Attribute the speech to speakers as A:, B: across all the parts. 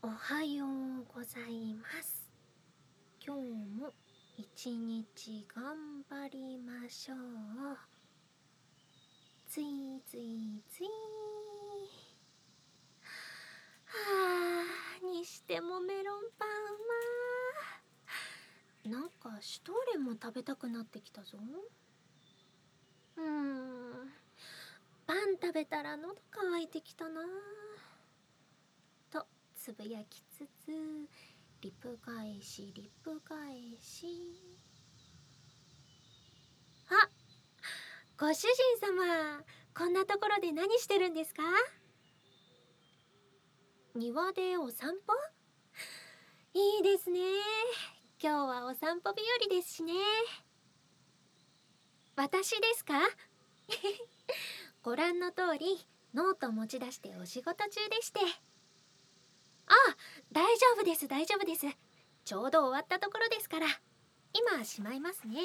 A: おはようございます。今日も一日頑張りましょう。ついついつい。はあ、にしてもメロンパンうま。なんかシュトーレンも食べたくなってきたぞ。パン食べたら喉乾いてきたなとつぶやきつつ、リプ返しリプ返し。あ、ご主人様、こんなところで何してるんですか？庭でお散歩？いいですね。今日はお散歩日和ですしね。私ですか？ご覧の通りノート持ち出してお仕事中でして。あ、大丈夫です大丈夫です。ちょうど終わったところですから、今しまいますね。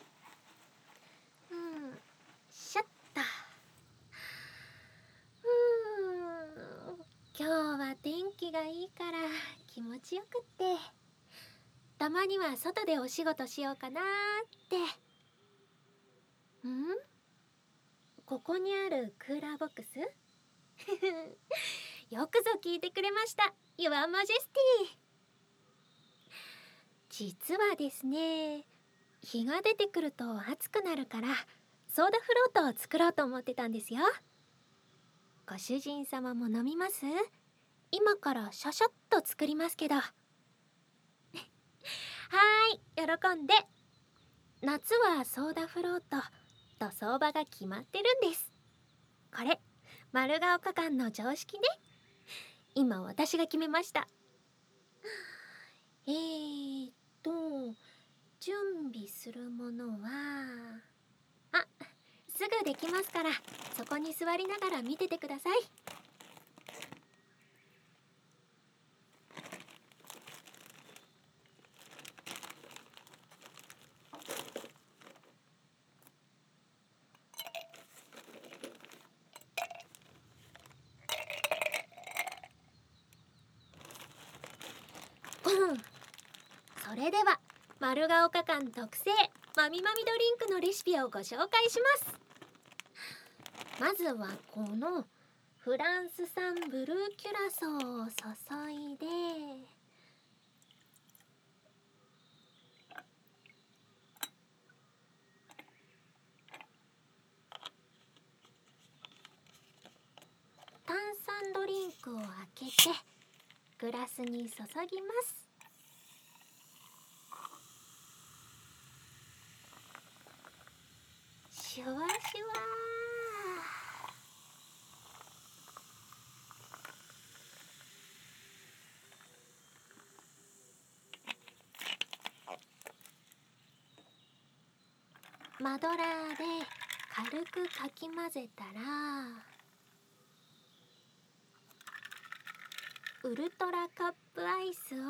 A: シャッと。今日は天気がいいから気持ちよくって、たまには外でお仕事しようかなーって。ここにあるクーラーボックスよくぞ聞いてくれました、Your Majesty。 実はですね、日が出てくると暑くなるからソーダフロートを作ろうと思ってたんですよ。ご主人様も飲みます？今からシャシャッと作りますけど。はーい、喜んで。夏はソーダフロートと相場が決まってるんです。これ丸が丘館の常識ね。今私が決めました。と準備するものは、あ、すぐできますから、そこに座りながら見ててください。それでは丸が丘館特製まみまみドリンクのレシピをご紹介します。まずはこのフランス産ブルーキュラソーを注いで、炭酸ドリンクを開けてグラスに注ぎます。シュワシュワー。マドラーで軽くかき混ぜたら、ウルトラカップアイスを、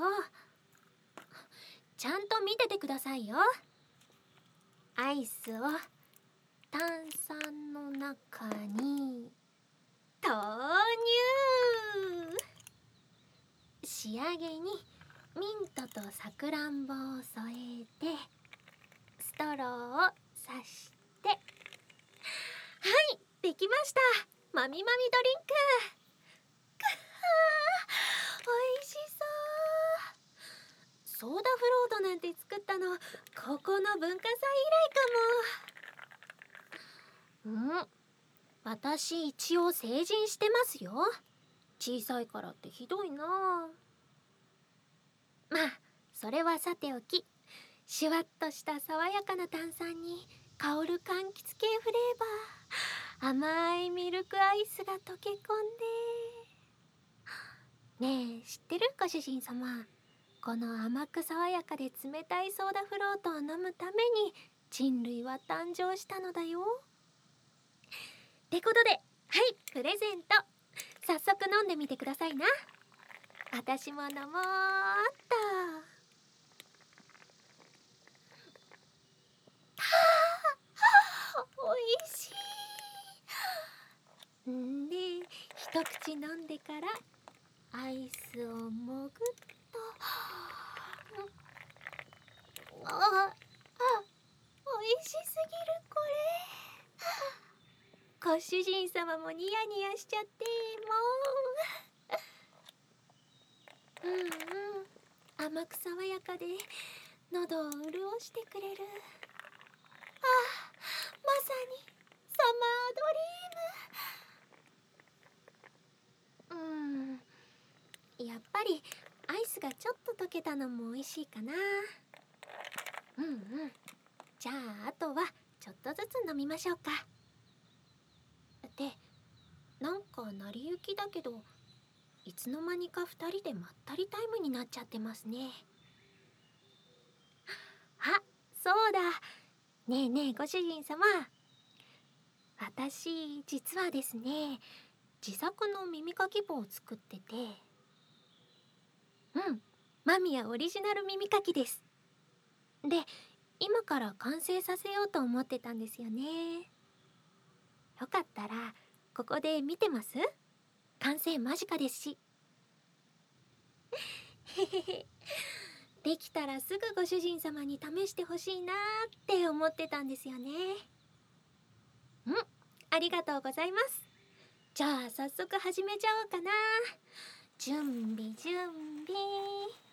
A: ちゃんと見ててくださいよ。アイスを炭酸の中に投入。仕上げにミントとさくらんぼを添えてストローを刺して、はい、できました。まみまみドリンク。おいしそう。ソーダフロートなんて作ったのここの文化祭以来かも。私一応成人してますよ。小さいからってひどいな。まあそれはさておき、シュワッとした爽やかな炭酸に香る柑橘系フレーバー、甘いミルクアイスが溶け込んで。ねえ知ってる？ご主人様、この甘く爽やかで冷たいソーダフロートを飲むために人類は誕生したのだよ。ってことで、はい、プレゼント。早速飲んでみてくださいな。私も飲もうっと。おいしい。で、一口飲んでからアイスをもぐっと。美味しすぎるこれ。ご主人様もニヤニヤしちゃってもう。甘く爽やかで喉を潤してくれる。まさにサマードリーム。やっぱりアイスがちょっと溶けたのも美味しいかな。じゃああとはちょっとずつ飲みましょうか。で、なんか成り行きだけど、いつの間にか2人でまったりタイムになっちゃってますね。あ、そうだ。ねえねえご主人様。私実はですね、自作の耳かき棒を作ってて。間宮オリジナル耳かきです。で、今から完成させようと思ってたんですよね。よかったらここで見てます？完成間近ですし。できたらすぐご主人様に試してほしいなーって思ってたんですよね。ありがとうございます。じゃあ早速始めちゃおうかな。準備準備。